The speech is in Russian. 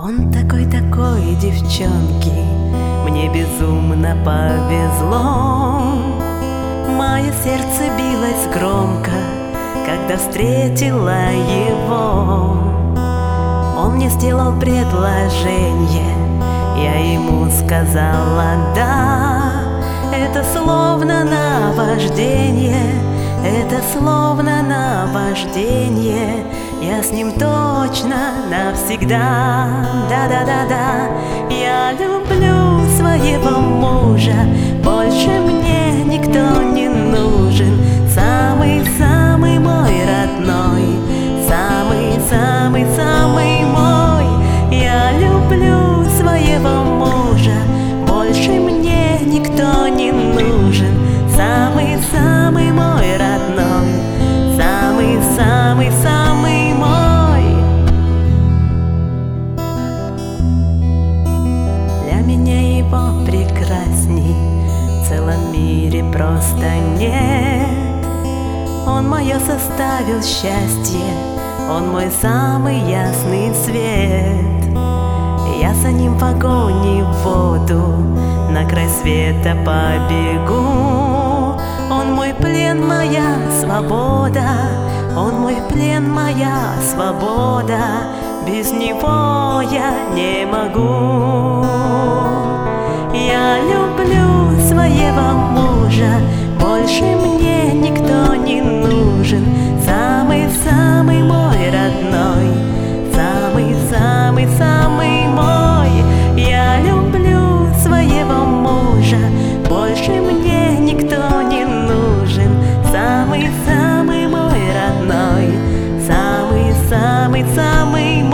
Он такой девчонке мне безумно повезло. Мое сердце билось громко, когда встретила его. Он мне сделал предложение, я ему сказала да. Это словно наваждение, это словно наваждение. Я с ним точно навсегда. Да-да-да-да. Я люблю своего мужа, больше мне никто не нужен. Самый-самый мой родной, самый-самый-самый мой. Я люблю своего мужа, больше мне никто не нужен. Самый-самый мой родной, самый-самый-самый мой. Для меня его прекрасней в целом мире просто нет. Он мое составил счастье, он мой самый ясный свет. Я за ним в огонь и в воду на край света побегу. Он мой плен, моя свобода, он мой плен, моя свобода. Без него я не могу. Я люблю своего мужа, больше мне никто не нужен. Самый-самый мой родной, самый-самый-самый мой. Я люблю своего мужа, больше мне никто не нужен. Самый-самый мой родной, самый-самый-самый мой.